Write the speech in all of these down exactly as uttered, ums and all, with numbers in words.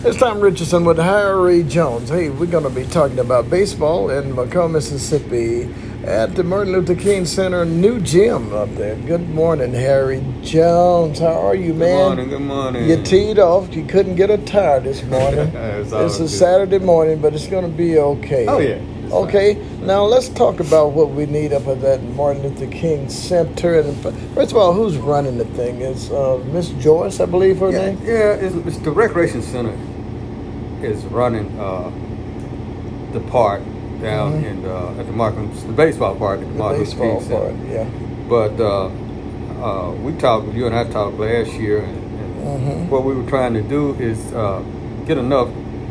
It's Tom Richardson with Harry Jones. Hey, we're going to be talking about baseball in McComb, Mississippi at the Martin Luther King Center new gym up there. Good morning, Harry Jones. How are you, man? Good morning, good morning. You teed off. You couldn't get a tire this morning. it's it's a good. Saturday morning, but it's going to be okay. Oh, yeah. Okay, now let's talk about what we need up at that Martin Luther King Center. And first of all, who's running the thing? It's uh, Miss Joyce, I believe her yeah, name? Yeah, it's, it's the Recreation Center is running uh, the park down mm-hmm. in uh, at the Martin, the baseball park at the, the Martin Luther baseball King park, Center. yeah. But uh, uh, we talked, you and I talked last year, and, and mm-hmm. what we were trying to do is uh, get enough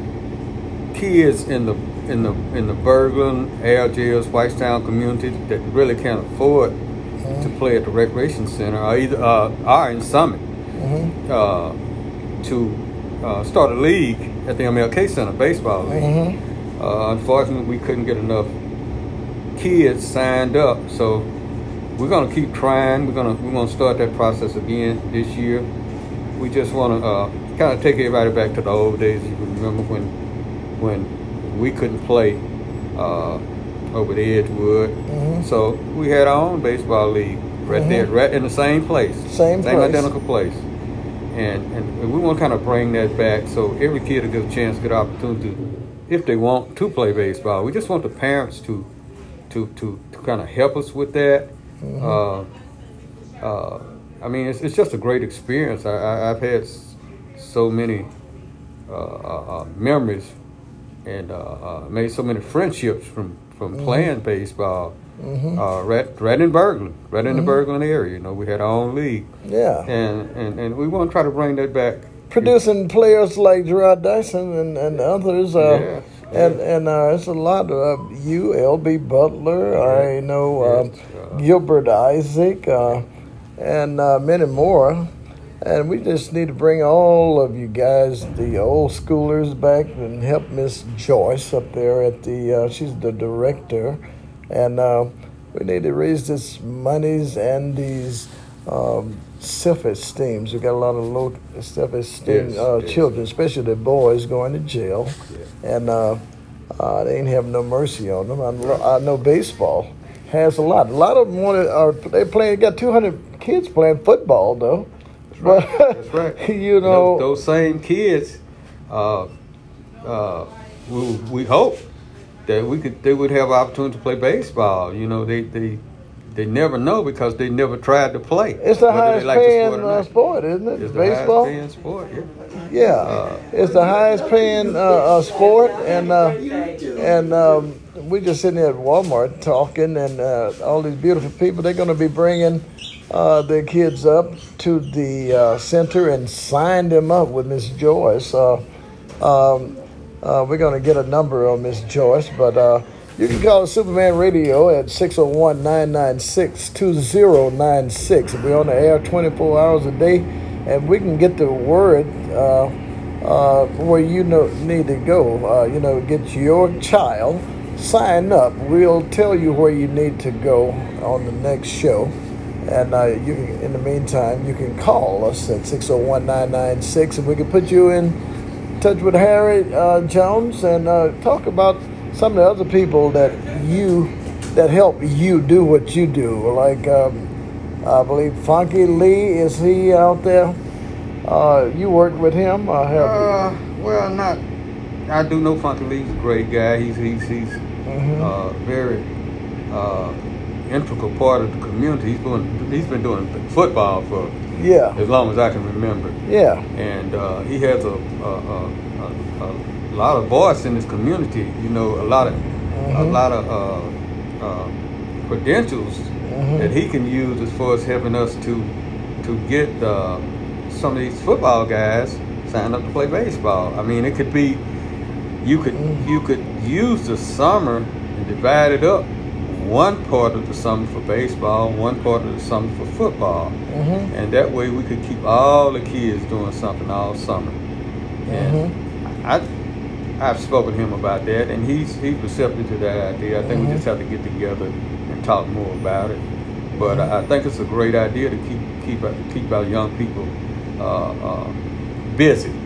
kids in the in the in the Berglund, Algiers, Whitestown community that really can't afford mm-hmm. to play at the Recreation Center, or either uh, are in Summit, mm-hmm. uh, to uh, start a league at the M L K Center baseball league. Mm-hmm. Uh, unfortunately, we couldn't get enough kids signed up, so we're gonna keep trying. We're gonna we're gonna start that process again this year. We just want to uh, kind of take everybody back to the old days. You remember when when we couldn't play uh, over the Edgewood, mm-hmm. so we had our own baseball league right mm-hmm. there, right in the same place, same, same place. identical place, and and we want to kind of bring that back so every kid will get a chance, get an opportunity, if they want to play baseball. We just want the parents to to to, to kind of help us with that. Mm-hmm. Uh, uh, I mean, it's it's just a great experience. I, I, I've had so many uh, uh, memories. And uh, uh, made so many friendships from, from mm-hmm. playing baseball mm-hmm. uh, right, right in Berglund, right in mm-hmm. the Berglund area. You know, we had our own league. Yeah. And and, and we want to try to bring that back. Producing players like Gerard Dyson and, and others. Uh, yes, and yes. and uh, it's a lot of uh, you, L B Butler, yes. I know yes. uh, Gilbert Isaac, uh, and uh, many more. And we just need to bring all of you guys, the old schoolers, back and help Miss Joyce up there at the, uh, she's the director. And uh, we need to raise this monies and these um, self-esteems. We got a lot of low self-esteem yes, uh, yes. children, especially the boys going to jail. Yes. And uh, uh, they ain't have no mercy on them. I, I know baseball has a lot. A lot of them want to, are, they playing, got two hundred kids playing football, though. Right. That's right. You know, those, those same kids, uh, uh, we, we hope that we could they would have opportunity to play baseball. You know, they they, they never know because they never tried to play. It's the highest like paying sport, uh, sport, isn't it? It's baseball. The highest paying sport. Yeah. Yeah, uh, it's the highest paying uh, uh, sport, and uh, and um, we just sitting here at Walmart talking, and uh, all these beautiful people. They're going to be bringing Uh, their kids up to the uh, center and sign them up with Miss Joyce. Uh, um, uh, we're going to get a number on Miss Joyce, but uh, you can call Superman Radio at six oh one, nine nine six, two oh nine six. We're on the air twenty-four hours a day, and we can get the word uh, uh, where you know, need to go. Uh, you know, get your child, sign up. We'll tell you where you need to go on the next show. And uh, you can, in the meantime, you can call us at six oh one, nine nine six, and we can put you in touch with Harry uh, Jones and uh, talk about some of the other people that you that help you do what you do. Like um, I believe Funky Lee, is he out there? Uh, you work with him? Or have uh, well, not. I do know Funky Lee's a great guy. He's he's he's mm-hmm. uh, very. Uh, integral part of the community. He's doing. He's been doing football for yeah as long as I can remember. Yeah, and uh, he has a a, a, a a lot of voice in his community. You know, a lot of mm-hmm. a lot of uh, uh, credentials mm-hmm. that he can use as far as helping us to to get uh, some of these football guys signed up to play baseball. I mean, it could be you could mm-hmm. you could use the summer and divide it up. One part of the summer for baseball, one part of the summer for football. Mm-hmm. And that way we could keep all the kids doing something all summer. And mm-hmm. I, I've spoken to him about that, and he's he's receptive to that idea. I think mm-hmm. we just have to get together and talk more about it. But mm-hmm. I, I think it's a great idea to keep keep keep our young people uh, uh, busy.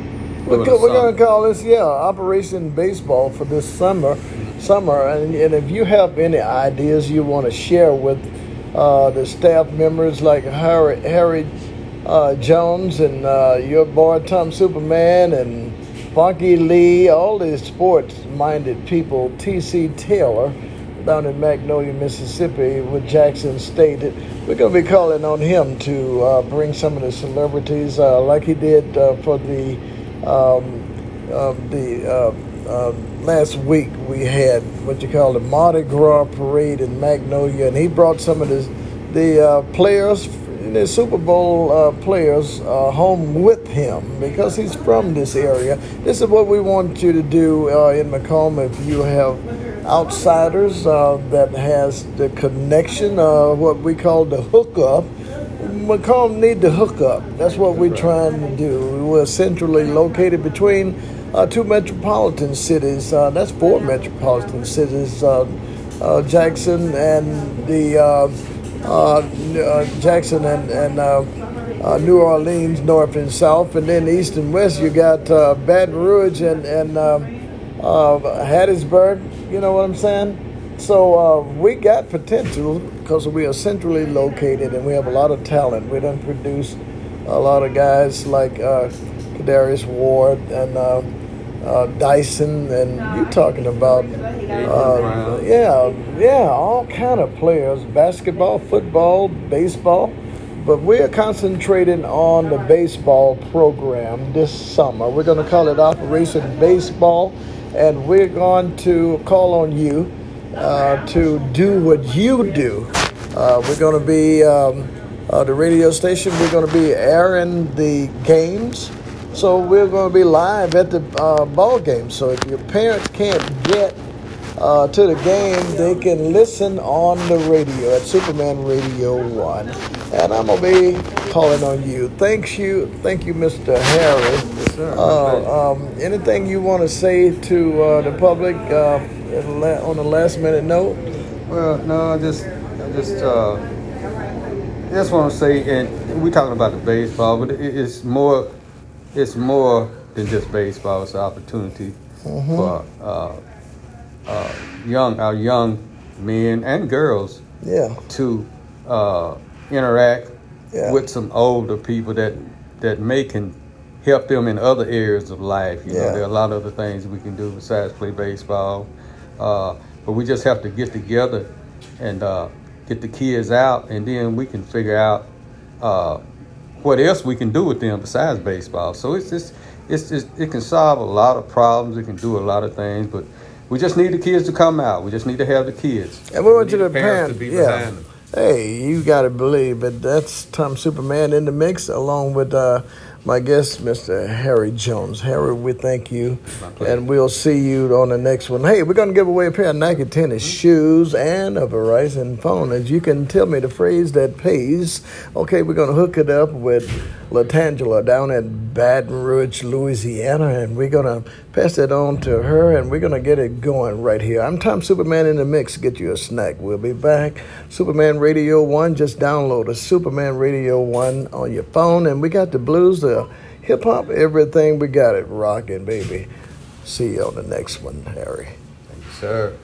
We're, co- we're going to call this, yeah, Operation Baseball for this summer. Summer, and, and if you have any ideas you want to share with uh, the staff members like Harry, Harry uh, Jones and uh, your boy Tom Superman and Funky Lee, all these sports-minded people, T C Taylor down in Magnolia, Mississippi with Jackson State. We're going to be calling on him to uh, bring some of the celebrities uh, like he did uh, for the um, uh, the uh, uh, last week we had what you call the Mardi Gras parade in Magnolia, and he brought some of the, the uh, players, the Super Bowl uh, players uh, home with him because he's from this area. This is what we want you to do uh, in Macomb. If you have outsiders uh, that has the connection, uh, what we call the hookup, Macomb need the hookup. That's what we're trying to do. We're centrally located between uh, two metropolitan cities. Uh, that's four metropolitan cities, uh, uh, Jackson and the uh, uh, uh, Jackson and, and uh, uh, New Orleans, north and south, and then east and west. You got uh, Baton Rouge and and um, uh, Hattiesburg. You know what I'm saying? So uh, we got potential because we are centrally located and we have a lot of talent. We done produce a lot of guys like uh, Kadarius Ward and uh, uh, Dyson, and you're talking about uh, yeah, yeah, all kind of players: basketball, football, baseball. But we're concentrating on the baseball program this summer. We're going to call it Operation Baseball, and we're going to call on you uh, to do what you do. Uh, we're going to be um, uh, the radio station. We're going to be airing the games. So we're going to be live at the uh, ball game. So if your parents can't get uh, to the game, they can listen on the radio at Superman Radio One. And I'm going to be calling on you. Thanks you. Thank you, Mister Harry. Yes, sir. Uh, um, anything you want to say to uh, the public uh, on the last minute note? Well, no, I just, I just, uh, I just want to say, and we're talking about the baseball, but it, it's more, it's more than just baseball. It's an opportunity mm-hmm. for uh, uh, young, our young men and girls, yeah, to uh, interact yeah. with some older people that that may can help them in other areas of life. You yeah. know, there are a lot of other things we can do besides play baseball. Uh, but we just have to get together and uh, get the kids out, and then we can figure out uh, what else we can do with them besides baseball. So it's just, it's just, it can solve a lot of problems. It can do a lot of things, but we just need the kids to come out. We just need to have the kids. And we want we you to parents pan, to be yeah. behind them. Hey, you got to believe it. That's Tom Superman in the mix, along with uh, my guest, Mister Harry Jones. Harry, we thank you, and we'll see you on the next one. Hey, we're going to give away a pair of Nike tennis mm-hmm. shoes and a Verizon phone. As you can tell me the phrase that pays. Okay, we're going to hook it up with Latangela down at Baton Rouge, Louisiana, and we're going to pass it on to her, and we're going to get it going right here. I'm Tom Superman in the mix. Get you a snack. We'll be back. Superman Radio One. Just download a Superman Radio One on your phone, and we got the blues, the hip-hop, everything. We got it rocking, baby. See you on the next one, Harry. Thank you, sir.